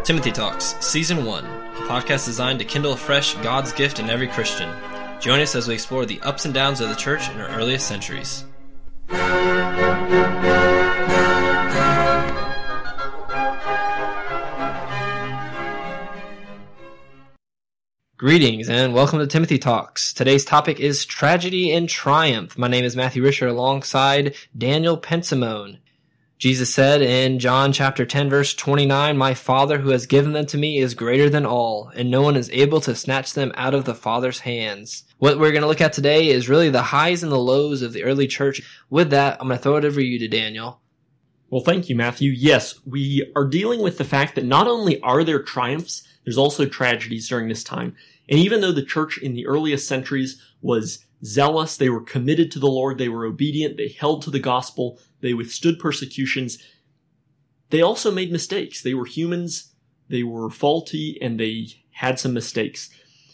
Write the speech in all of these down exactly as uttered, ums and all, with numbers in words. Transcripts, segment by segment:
Timothy Talks, Season one, a podcast designed to kindle afresh God's gift in every Christian. Join us as we explore the ups and downs of the church in our earliest centuries. Greetings and welcome to Timothy Talks. Today's topic is tragedy and triumph. My name is Matthew Risher alongside Daniel Pensimone. Jesus said in John chapter ten verse twenty-nine, "My Father who has given them to me is greater than all, and no one is able to snatch them out of the Father's hands." What we're going to look at today is really the highs and the lows of the early church. With that, I'm going to throw it over to you to Daniel. Well, thank you, Matthew. Yes, we are dealing with the fact that not only are there triumphs, there's also tragedies during this time. And even though the church in the earliest centuries was zealous, they were committed to the Lord, they were obedient, they held to the gospel, they withstood persecutions, they also made mistakes. They were humans, they were faulty, and they had some mistakes.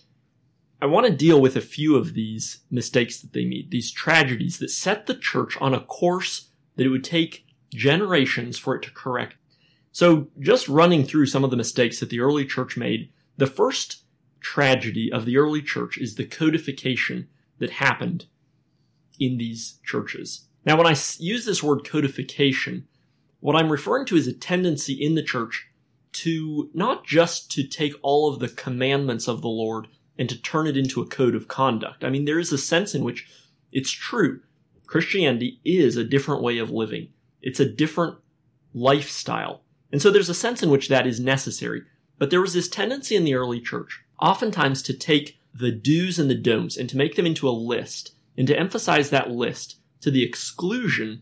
I want to deal with a few of these mistakes that they made, these tragedies that set the church on a course that it would take generations for it to correct. So just running through some of the mistakes that the early church made, the first tragedy of the early church is the codification that happened in these churches. Now, when I use this word codification, what I'm referring to is a tendency in the church to not just to take all of the commandments of the Lord and to turn it into a code of conduct. I mean, there is a sense in which it's true. Christianity is a different way of living. It's a different lifestyle. And so there's a sense in which that is necessary. But there was this tendency in the early church, oftentimes to take the do's and the don'ts and to make them into a list and to emphasize that list to the exclusion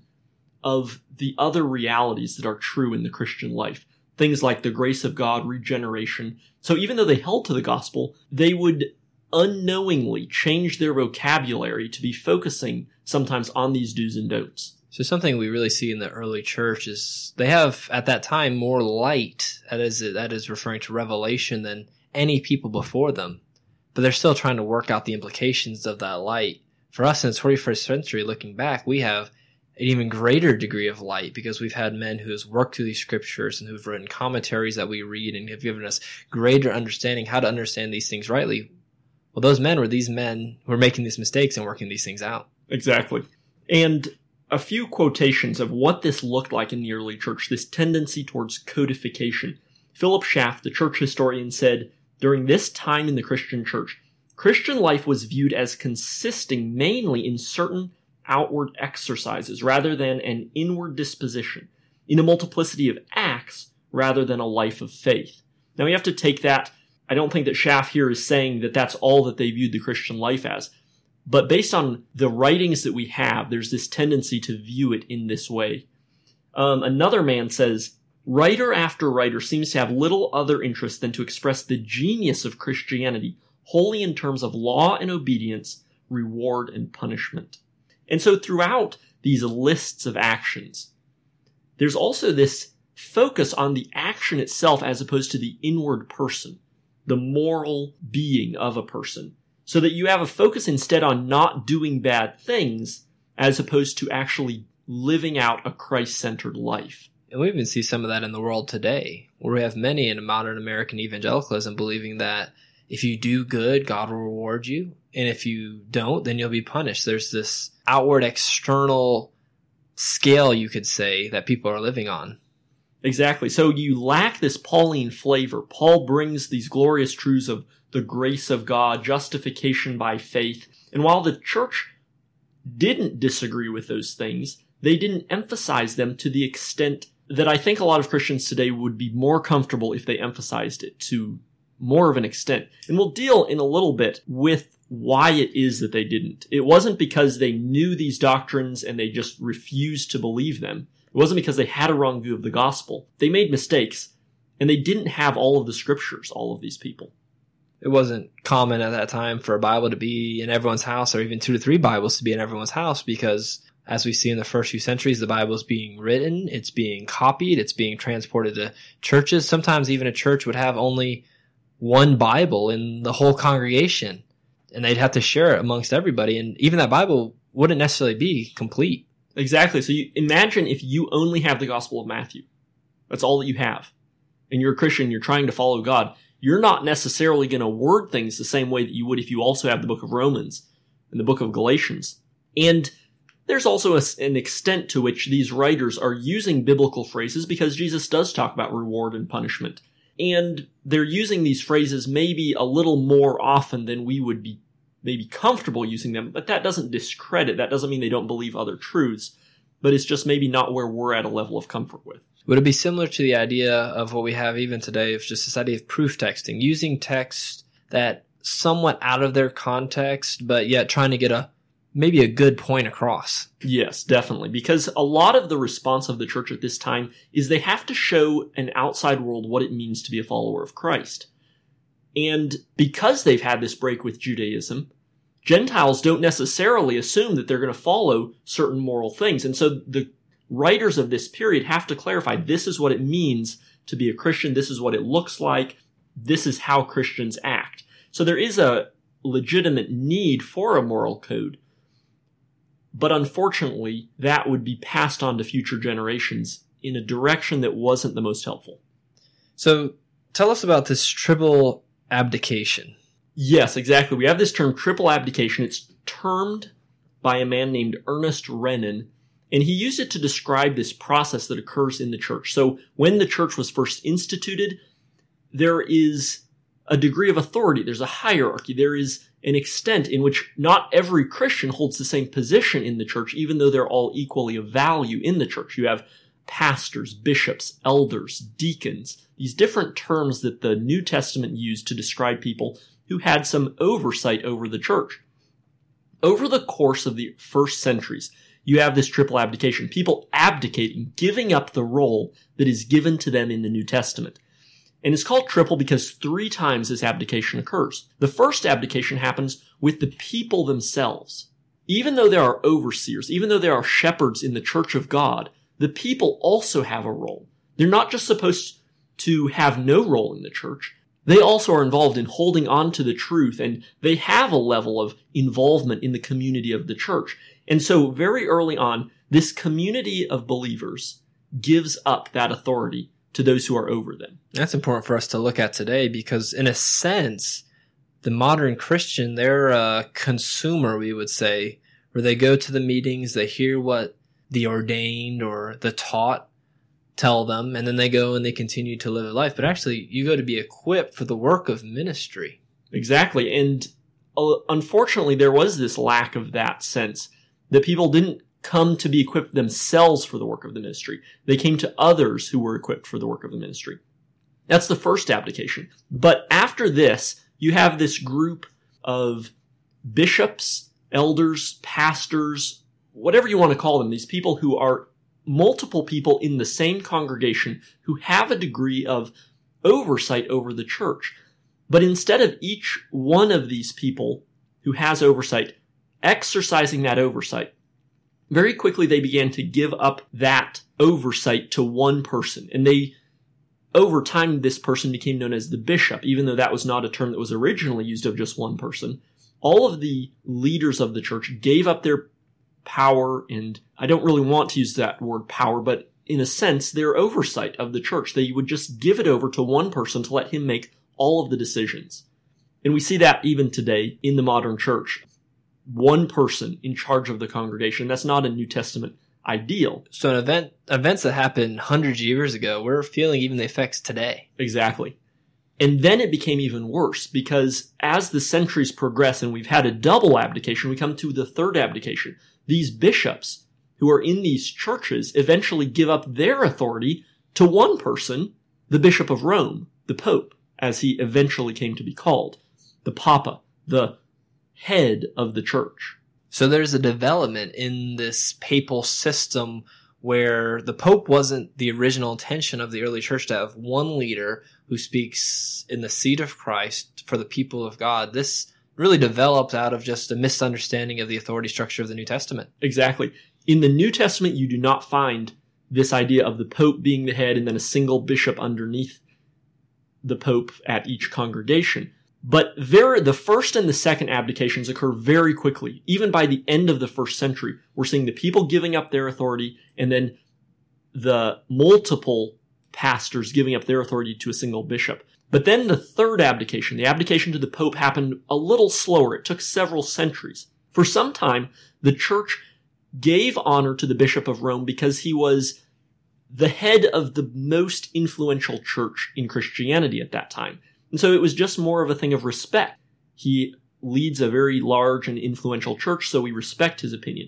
of the other realities that are true in the Christian life. Things like the grace of God, regeneration. So even though they held to the gospel, they would unknowingly change their vocabulary to be focusing sometimes on these do's and don'ts. So something we really see in the early church is they have, at that time, more light, that is, that is referring to revelation, than any people before them. But they're still trying to work out the implications of that light. For us in the twenty-first century, looking back, we have an even greater degree of light because we've had men who's worked through these scriptures and who've written commentaries that we read and have given us greater understanding how to understand these things rightly. Well, those men were these men who were making these mistakes and working these things out. Exactly. And a few quotations of what this looked like in the early church, this tendency towards codification. Philip Schaff, the church historian, said, "During this time in the Christian church, Christian life was viewed as consisting mainly in certain outward exercises rather than an inward disposition, in a multiplicity of acts rather than a life of faith." Now we have to take that. I don't think that Schaff here is saying that that's all that they viewed the Christian life as. But based on the writings that we have, there's this tendency to view it in this way. Um, another man says, "Writer after writer seems to have little other interest than to express the genius of Christianity, wholly in terms of law and obedience, reward and punishment." And so throughout these lists of actions, there's also this focus on the action itself as opposed to the inward person, the moral being of a person. So that you have a focus instead on not doing bad things as opposed to actually living out a Christ-centered life. And we even see some of that in the world today, where we have many in modern American evangelicalism believing that if you do good, God will reward you. And if you don't, then you'll be punished. There's this outward external scale, you could say, that people are living on. Exactly. So you lack this Pauline flavor. Paul brings these glorious truths of the grace of God, justification by faith. And while the church didn't disagree with those things, they didn't emphasize them to the extent that I think a lot of Christians today would be more comfortable if they emphasized it to more of an extent. And we'll deal in a little bit with why it is that they didn't. It wasn't because they knew these doctrines and they just refused to believe them. It wasn't because they had a wrong view of the gospel. They made mistakes, and they didn't have all of the scriptures, all of these people. It wasn't common at that time for a Bible to be in everyone's house, or even two to three Bibles to be in everyone's house, because as we see in the first few centuries, the Bible is being written, it's being copied, it's being transported to churches. Sometimes even a church would have only one Bible in the whole congregation, and they'd have to share it amongst everybody, and even that Bible wouldn't necessarily be complete. Exactly. So you imagine if you only have the Gospel of Matthew. That's all that you have. and you're a Christian, you're trying to follow God, you're not necessarily going to word things the same way that you would if you also have the book of Romans and the book of Galatians. And there's also a, an extent to which these writers are using biblical phrases because Jesus does talk about reward and punishment. And they're using these phrases maybe a little more often than we would be maybe comfortable using them, but that doesn't discredit, that doesn't mean they don't believe other truths, but it's just maybe not where we're at a level of comfort with. Would it be similar to the idea of what we have even today of just this idea of proof texting, using text that somewhat out of their context, but yet trying to get a maybe a good point across? Yes, definitely. Because a lot of the response of the church at this time is they have to show an outside world what it means to be a follower of Christ. And because they've had this break with Judaism, Gentiles don't necessarily assume that they're going to follow certain moral things. And so the writers of this period have to clarify, this is what it means to be a Christian, this is what it looks like, this is how Christians act. So there is a legitimate need for a moral code. But unfortunately, that would be passed on to future generations in a direction that wasn't the most helpful. So tell us about this triple abdication. Yes, exactly. We have this term triple abdication. It's termed by a man named Ernest Renan, and he used it to describe this process that occurs in the church. So when the church was first instituted, there is a degree of authority. There's a hierarchy. There is an extent in which not every Christian holds the same position in the church, even though they're all equally of value in the church. You have pastors, bishops, elders, deacons, these different terms that the New Testament used to describe people who had some oversight over the church. Over the course of the first centuries, you have this triple abdication, people abdicating, giving up the role that is given to them in the New Testament. And it's called triple because three times this abdication occurs. The first abdication happens with the people themselves. Even though there are overseers, even though there are shepherds in the church of God, the people also have a role. They're not just supposed to have no role in the church. They also are involved in holding on to the truth, and they have a level of involvement in the community of the church. And so very early on, this community of believers gives up that authority to those who are over them. That's important for us to look at today because, in a sense, the modern Christian, they're a consumer, we would say, where they go to the meetings, they hear what the ordained or the taught tell them, and then they go and they continue to live a life. But actually, you go to be equipped for the work of ministry. Exactly. And uh, unfortunately, there was this lack of that sense that people didn't come to be equipped themselves for the work of the ministry. They came to others who were equipped for the work of the ministry. That's the first abdication. But after this, you have this group of bishops, elders, pastors, whatever you want to call them, these people who are multiple people in the same congregation who have a degree of oversight over the church. But instead of each one of these people who has oversight exercising that oversight, very quickly they began to give up that oversight to one person. And they, over time, this person became known as the bishop, even though that was not a term that was originally used of just one person. All of the leaders of the church gave up their power, and I don't really want to use that word power, but in a sense, their oversight of the church. They would just give it over to one person to let him make all of the decisions. And we see that even today in the modern church. One person in charge of the congregation. That's not a New Testament ideal. So an event, events that happened hundreds of years ago, we're feeling even the effects today. Exactly. And then it became even worse because as the centuries progress and we've had a double abdication, we come to the third abdication. These bishops who are in these churches eventually give up their authority to one person, the Bishop of Rome, the Pope, as he eventually came to be called, the Papa, the head of the church. So there's a development in this papal system where the Pope wasn't the original intention of the early church to have one leader who speaks in the seat of Christ for the people of God. This really developed out of just a misunderstanding of the authority structure of the New Testament. Exactly. In the New Testament, you do not find this idea of the Pope being the head and then a single bishop underneath the Pope at each congregation. But very, the first and the second abdications occur very quickly. Even by the end of the first century, we're seeing the people giving up their authority and then the multiple pastors giving up their authority to a single bishop. But then the third abdication, the abdication to the Pope, happened a little slower. It took several centuries. For some time, the church gave honor to the Bishop of Rome because he was the head of the most influential church in Christianity at that time. And so it was just more of a thing of respect. He leads a very large and influential church, so we respect his opinion.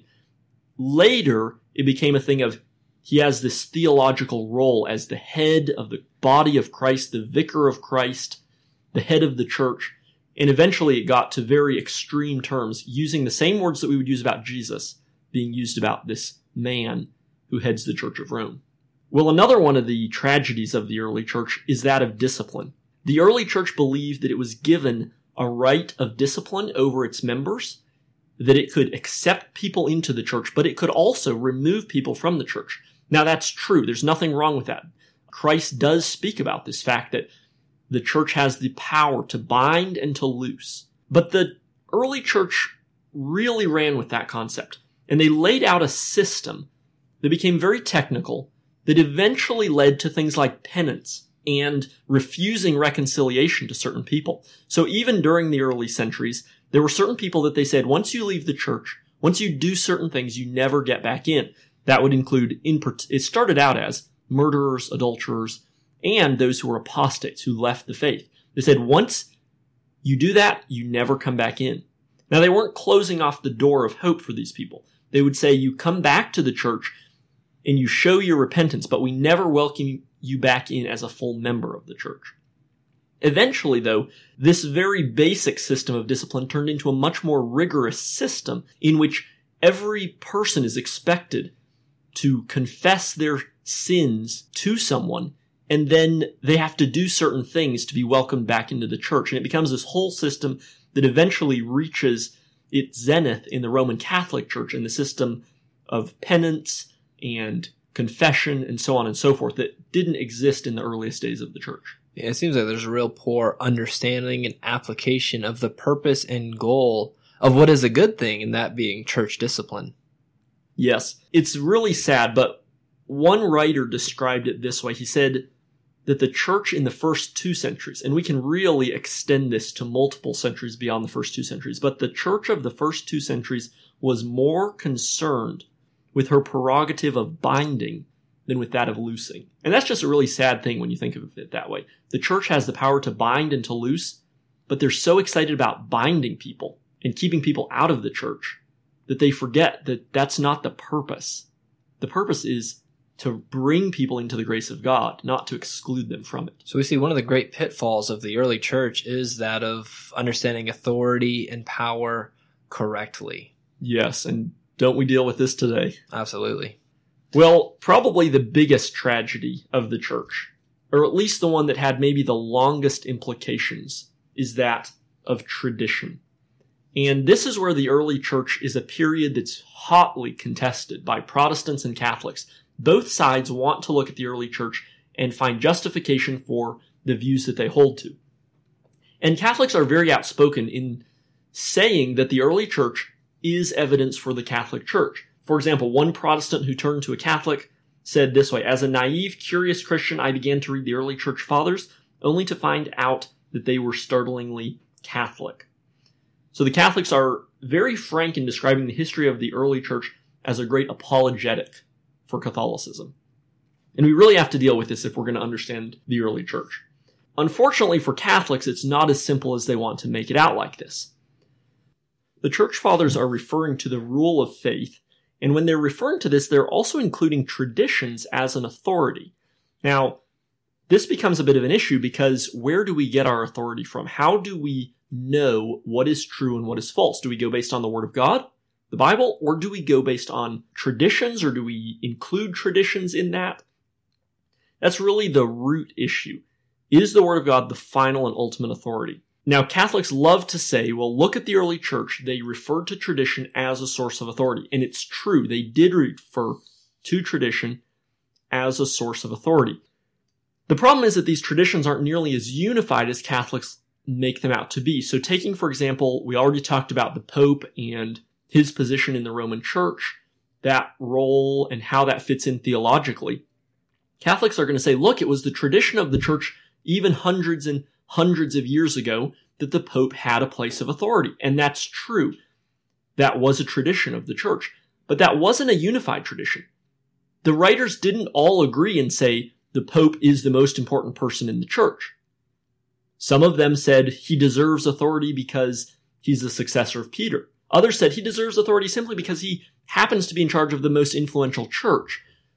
Later, it became a thing of he has this theological role as the head of the body of Christ, the vicar of Christ, the head of the church. And eventually it got to very extreme terms, using the same words that we would use about Jesus being used about this man who heads the Church of Rome. Well, another one of the tragedies of the early church is that of discipline. The early church believed that it was given a right of discipline over its members, that it could accept people into the church, but it could also remove people from the church. Now that's true. There's nothing wrong with that. Christ does speak about this fact that the church has the power to bind and to loose. But the early church really ran with that concept, and they laid out a system that became very technical that eventually led to things like penance and refusing reconciliation to certain people. So even during the early centuries, there were certain people that they said, once you leave the church, once you do certain things, you never get back in. That would include, in, it started out as murderers, adulterers, and those who were apostates who left the faith. They said, once you do that, you never come back in. Now, they weren't closing off the door of hope for these people. They would say, you come back to the church and you show your repentance, but we never welcome you back in as a full member of the church. Eventually, though, this very basic system of discipline turned into a much more rigorous system in which every person is expected to confess their sins to someone, and then they have to do certain things to be welcomed back into the church. And it becomes this whole system that eventually reaches its zenith in the Roman Catholic Church and the system of penance and confession and so on and so forth that didn't exist in the earliest days of the church. Yeah, it seems like there's a real poor understanding and application of the purpose and goal of what is a good thing, and that being church discipline. Yes, it's really sad, but one writer described it this way. He said that the church in the first two centuries, and we can really extend this to multiple centuries beyond the first two centuries, but the church of the first two centuries was more concerned with her prerogative of binding than with that of loosing. And that's just a really sad thing when you think of it that way. The church has the power to bind and to loose, but they're so excited about binding people and keeping people out of the church that they forget that that's not the purpose. The purpose is to bring people into the grace of God, not to exclude them from it. So we see one of the great pitfalls of the early church is that of understanding authority and power correctly. Yes, and don't we deal with this today? Absolutely. Well, probably the biggest tragedy of the church, or at least the one that had maybe the longest implications, is that of tradition. And this is where the early church is a period that's hotly contested by Protestants and Catholics. Both sides want to look at the early church and find justification for the views that they hold to. And Catholics are very outspoken in saying that the early church is evidence for the Catholic Church. For example, one Protestant who turned to a Catholic said this way, "As a naive, curious Christian, I began to read the early church fathers, only to find out that they were startlingly Catholic." So the Catholics are very frank in describing the history of the early church as a great apologetic for Catholicism. And we really have to deal with this if we're going to understand the early church. Unfortunately for Catholics, it's not as simple as they want to make it out like this. The church fathers are referring to the rule of faith, and when they're referring to this, they're also including traditions as an authority. Now, this becomes a bit of an issue because where do we get our authority from? How do we know what is true and what is false? Do we go based on the Word of God, the Bible, or do we go based on traditions, or do we include traditions in that? That's really the root issue. Is the Word of God the final and ultimate authority? Now, Catholics love to say, well, look at the early church. They referred to tradition as a source of authority. And it's true. They did refer to tradition as a source of authority. The problem is that these traditions aren't nearly as unified as Catholics make them out to be. So taking, for example, we already talked about the Pope and his position in the Roman Church, that role and how that fits in theologically. Catholics are going to say, look, it was the tradition of the church even hundreds and hundreds of years ago that the Pope had a place of authority. And that's true. That was a tradition of the church. But that wasn't a unified tradition. The writers didn't all agree and say the Pope is the most important person in the church. Some of them said he deserves authority because he's the successor of Peter. Others said he deserves authority simply because he happens to be in charge of the most influential church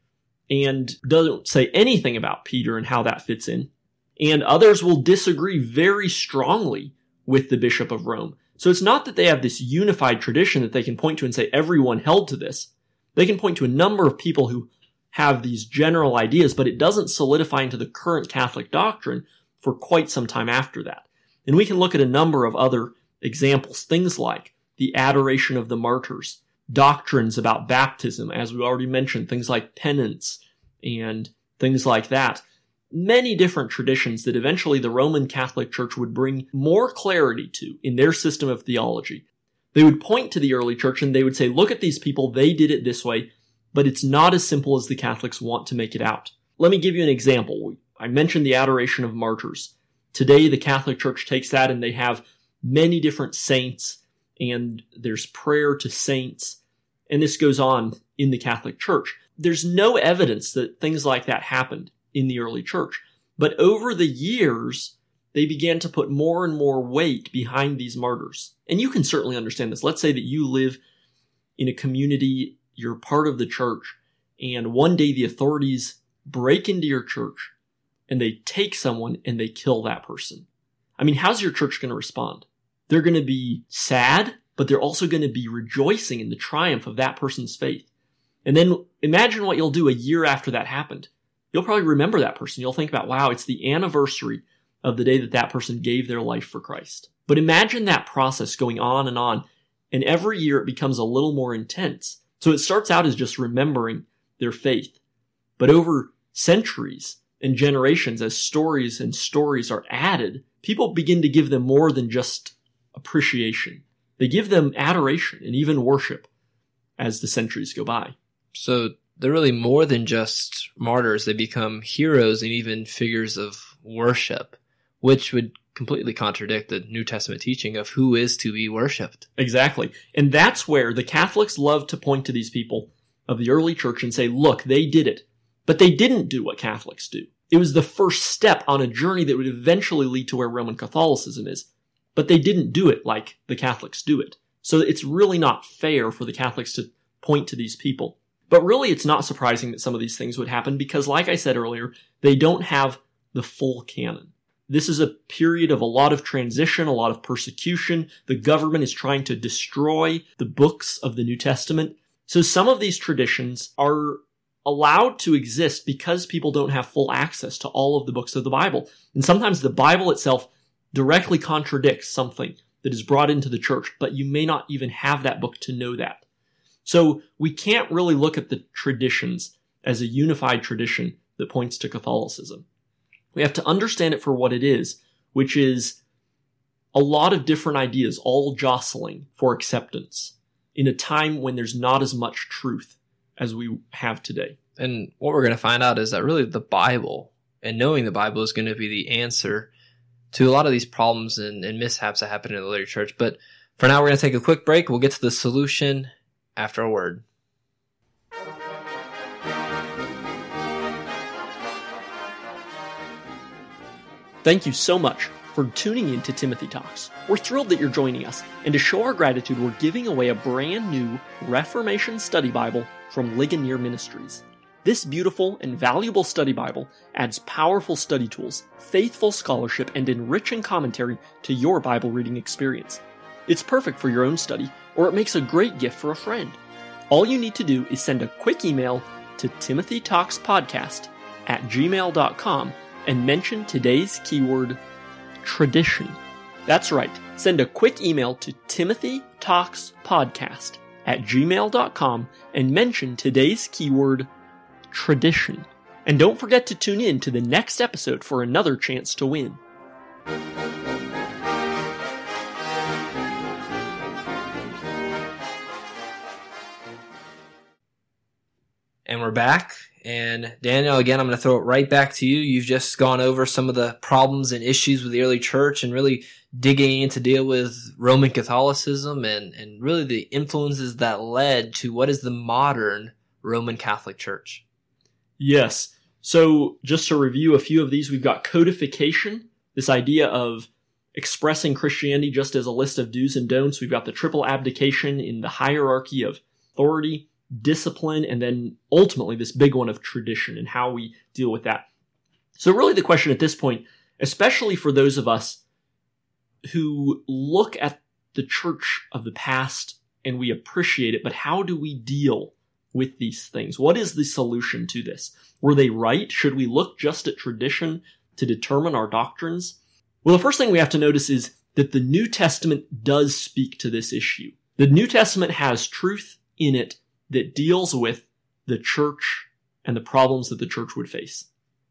and doesn't say anything about Peter and how that fits in. And others will disagree very strongly with the Bishop of Rome. So it's not that they have this unified tradition that they can point to and say everyone held to this. They can point to a number of people who have these general ideas, but it doesn't solidify into the current Catholic doctrine for quite some time after that. And we can look at a number of other examples, things like the adoration of the martyrs, doctrines about baptism, as we already mentioned, things like penance and things like that. Many different traditions that eventually the Roman Catholic Church would bring more clarity to in their system of theology. They would point to the early church and they would say, look at these people, they did it this way, but it's not as simple as the Catholics want to make it out. Let me give you an example. I mentioned the adoration of martyrs. Today, the Catholic Church takes that and they have many different saints, and there's prayer to saints, and this goes on in the Catholic Church. There's no evidence that things like that happened in the early church, but over the years, they began to put more and more weight behind these martyrs. And you can certainly understand this. Let's say that you live in a community, you're part of the church, and one day the authorities break into your church and they take someone and they kill that person. I mean, how's your church going to respond? They're going to be sad, but they're also going to be rejoicing in the triumph of that person's faith. And then imagine what you'll do a year after that happened. You'll probably remember that person. You'll think about, wow, it's the anniversary of the day that that person gave their life for Christ. But imagine that process going on and on, and every year it becomes a little more intense. So it starts out as just remembering their faith. But over centuries and generations, as stories and stories are added, people begin to give them more than just appreciation. They give them adoration and even worship as the centuries go by. So they're really more than just martyrs. They become heroes and even figures of worship, which would completely contradict the New Testament teaching of who is to be worshipped. Exactly. And that's where the Catholics love to point to these people of the early church and say, look, they did it. But they didn't do what Catholics do. It was the first step on a journey that would eventually lead to where Roman Catholicism is. But they didn't do it like the Catholics do it. So it's really not fair for the Catholics to point to these people. But really, it's not surprising that some of these things would happen because, like I said earlier, they don't have the full canon. This is a period of a lot of transition, a lot of persecution. The government is trying to destroy the books of the New Testament. So some of these traditions are allowed to exist because people don't have full access to all of the books of the Bible. And sometimes the Bible itself directly contradicts something that is brought into the church, but you may not even have that book to know that. So we can't really look at the traditions as a unified tradition that points to Catholicism. We have to understand it for what it is, which is a lot of different ideas all jostling for acceptance in a time when there's not as much truth as we have today. And what we're going to find out is that really the Bible and knowing the Bible is going to be the answer to a lot of these problems and, and mishaps that happen in the later church. But for now, we're going to take a quick break. We'll get to the solution after a word. Thank you so much for tuning in to Timothy Talks. We're thrilled that you're joining us, and to show our gratitude, we're giving away a brand new Reformation Study Bible from Ligonier Ministries. This beautiful and valuable study Bible adds powerful study tools, faithful scholarship, and enriching commentary to your Bible reading experience. It's perfect for your own study, or it makes a great gift for a friend. All you need to do is send a quick email to timothytalkspodcast at gmail dot com and mention today's keyword, tradition. That's right. Send a quick email to timothytalkspodcast at gmail dot com and mention today's keyword, tradition. And don't forget to tune in to the next episode for another chance to win. And we're back. And Daniel, again, I'm going to throw it right back to you. You've just gone over some of the problems and issues with the early church and really digging in to deal with Roman Catholicism and, and really the influences that led to what is the modern Roman Catholic Church. Yes. So just to review a few of these, we've got codification, this idea of expressing Christianity just as a list of do's and don'ts. We've got the triple abdication in the hierarchy of authority, discipline, and then ultimately this big one of tradition and how we deal with that. So really the question at this point, especially for those of us who look at the church of the past and we appreciate it, but how do we deal with these things? What is the solution to this? Were they right? Should we look just at tradition to determine our doctrines? Well, the first thing we have to notice is that the New Testament does speak to this issue. The New Testament has truth in it that deals with the church and the problems that the church would face.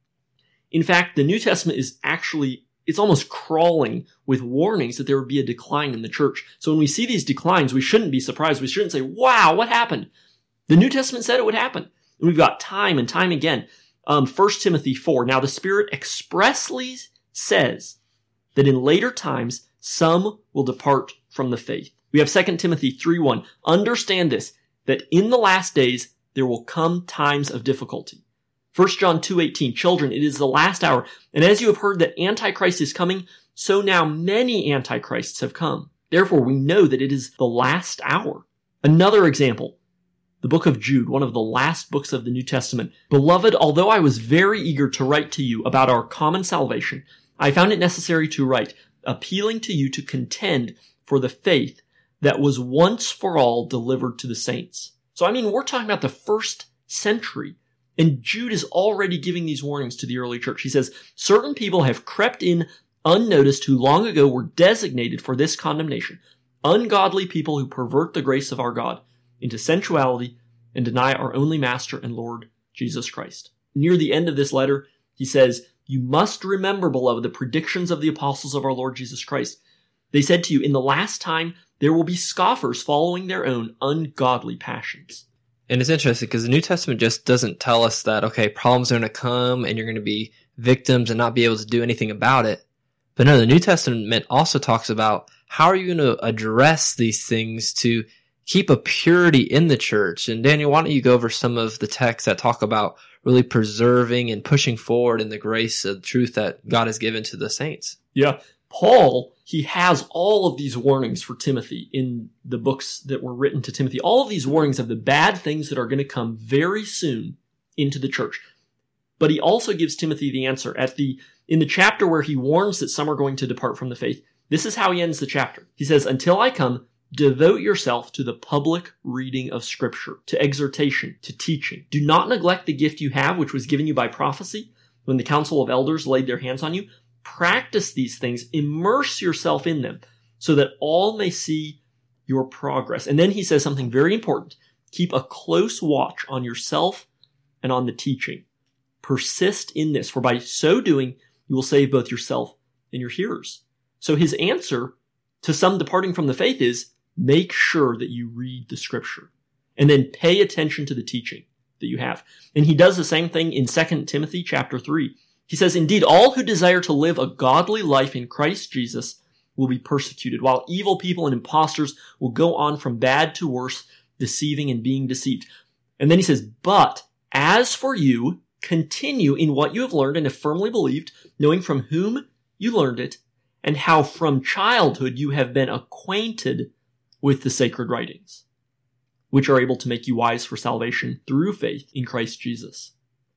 In fact, the New Testament is actually, it's almost crawling with warnings that there would be a decline in the church. So when we see these declines, we shouldn't be surprised. We shouldn't say, wow, what happened? The New Testament said it would happen. And we've got time and time again. Um, First Timothy four. Now the Spirit expressly says that in later times, some will depart from the faith. We have Second Timothy three one. Understand this, that in the last days there will come times of difficulty. First John two eighteen, children, it is the last hour, and as you have heard that Antichrist is coming, so now many Antichrists have come. Therefore we know that it is the last hour. Another example, the book of Jude, one of the last books of the New Testament. Beloved, although I was very eager to write to you about our common salvation, I found it necessary to write, appealing to you to contend for the faith that was once for all delivered to the saints. So, I mean, we're talking about the first century, and Jude is already giving these warnings to the early church. He says, certain people have crept in unnoticed who long ago were designated for this condemnation, ungodly people who pervert the grace of our God into sensuality and deny our only Master and Lord, Jesus Christ. Near the end of this letter, he says, you must remember, beloved, the predictions of the apostles of our Lord Jesus Christ. They said to you, in the last time, there will be scoffers following their own ungodly passions. And it's interesting because the New Testament just doesn't tell us that, okay, problems are going to come and you're going to be victims and not be able to do anything about it. But no, the New Testament also talks about how are you going to address these things to keep a purity in the church. And Daniel, why don't you go over some of the texts that talk about really preserving and pushing forward in the grace of truth that God has given to the saints? Yeah. Paul, he has all of these warnings for Timothy in the books that were written to Timothy. All of these warnings of the bad things that are going to come very soon into the church. But he also gives Timothy the answer. At the in the chapter where he warns that some are going to depart from the faith, this is how he ends the chapter. He says, until I come, devote yourself to the public reading of Scripture, to exhortation, to teaching. Do not neglect the gift you have, which was given you by prophecy, when the council of elders laid their hands on you. Practice these things, immerse yourself in them, so that all may see your progress. And then he says something very important. Keep a close watch on yourself and on the teaching. Persist in this, for by so doing, you will save both yourself and your hearers. So his answer to some departing from the faith is, make sure that you read the Scripture, and then pay attention to the teaching that you have. And he does the same thing in Second Timothy chapter three. He says, indeed, all who desire to live a godly life in Christ Jesus will be persecuted, while evil people and impostors will go on from bad to worse, deceiving and being deceived. And then he says, but as for you, continue in what you have learned and have firmly believed, knowing from whom you learned it, and how from childhood you have been acquainted with the sacred writings, which are able to make you wise for salvation through faith in Christ Jesus.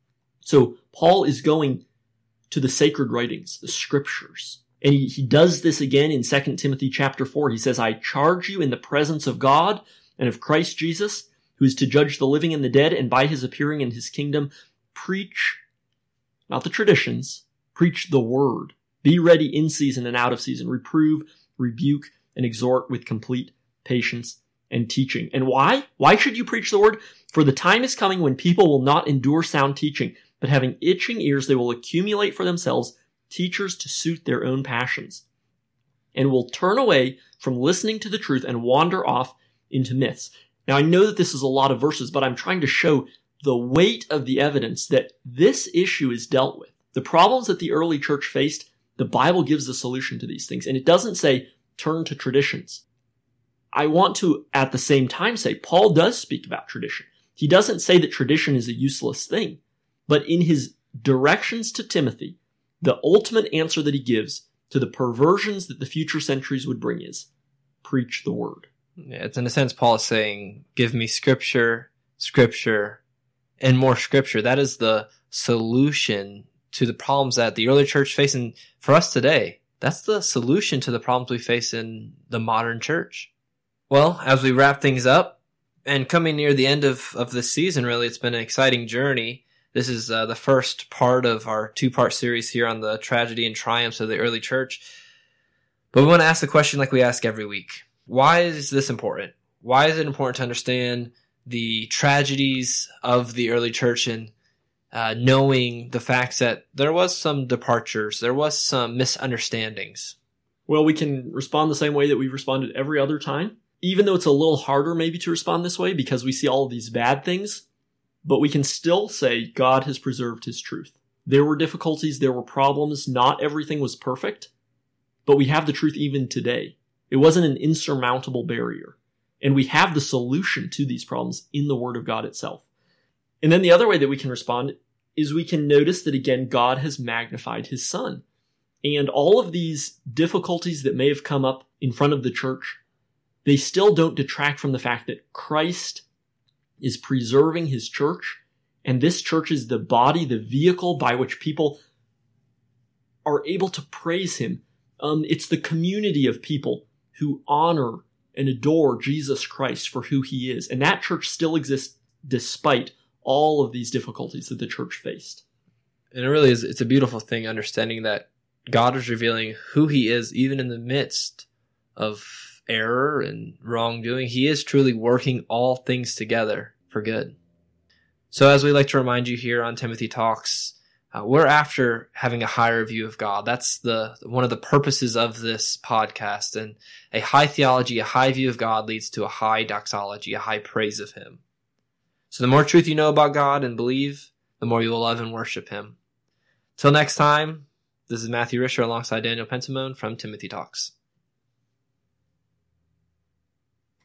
So Paul is going to the sacred writings, the Scriptures. And he, he does this again in Second Timothy chapter four. He says, I charge you in the presence of God and of Christ Jesus, who is to judge the living and the dead, and by his appearing in his kingdom, preach, not the traditions, preach the word. Be ready in season and out of season. Reprove, rebuke, and exhort with complete patience and teaching. And why? Why should you preach the word? For the time is coming when people will not endure sound teaching, but having itching ears, they will accumulate for themselves teachers to suit their own passions, and will turn away from listening to the truth and wander off into myths. Now, I know that this is a lot of verses, but I'm trying to show the weight of the evidence that this issue is dealt with. The problems that the early church faced, the Bible gives the solution to these things. And it doesn't say, turn to traditions. I want to, at the same time, say Paul does speak about tradition. He doesn't say that tradition is a useless thing. But in his directions to Timothy, the ultimate answer that he gives to the perversions that the future centuries would bring is, preach the word. Yeah, it's in a sense Paul is saying, give me scripture, scripture, and more scripture. That is the solution to the problems that the early church faced. And for us today, that's the solution to the problems we face in the modern church. Well, as we wrap things up, and coming near the end of, of this season, really, it's been an exciting journey. This is uh, the first part of our two-part series here on the tragedy and triumphs of the early church. But we want to ask the question like we ask every week. Why is this important? Why is it important to understand the tragedies of the early church and uh, knowing the facts that there was some departures, there was some misunderstandings? Well, we can respond the same way that we've responded every other time, even though it's a little harder maybe to respond this way because we see all of these bad things. But we can still say God has preserved his truth. There were difficulties, there were problems, not everything was perfect, but we have the truth even today. It wasn't an insurmountable barrier. And we have the solution to these problems in the Word of God itself. And then the other way that we can respond is we can notice that, again, God has magnified his Son. And all of these difficulties that may have come up in front of the church, they still don't detract from the fact that Christ is preserving his church, and this church is the body, the vehicle by which people are able to praise him. Um, it's the community of people who honor and adore Jesus Christ for who he is. And that church still exists despite all of these difficulties that the church faced. And it really is, it's a beautiful thing understanding that God is revealing who he is even in the midst of error and wrongdoing. He is truly working all things together for good. So as we like to remind you here on Timothy Talks, uh, we're after having a higher view of God. That's the one of the purposes of this podcast. And a high theology, a high view of God leads to a high doxology, a high praise of him. So the more truth you know about God and believe, the more you will love and worship him. Till next time, this is Matthew Risher alongside Daniel Pentamone from Timothy Talks.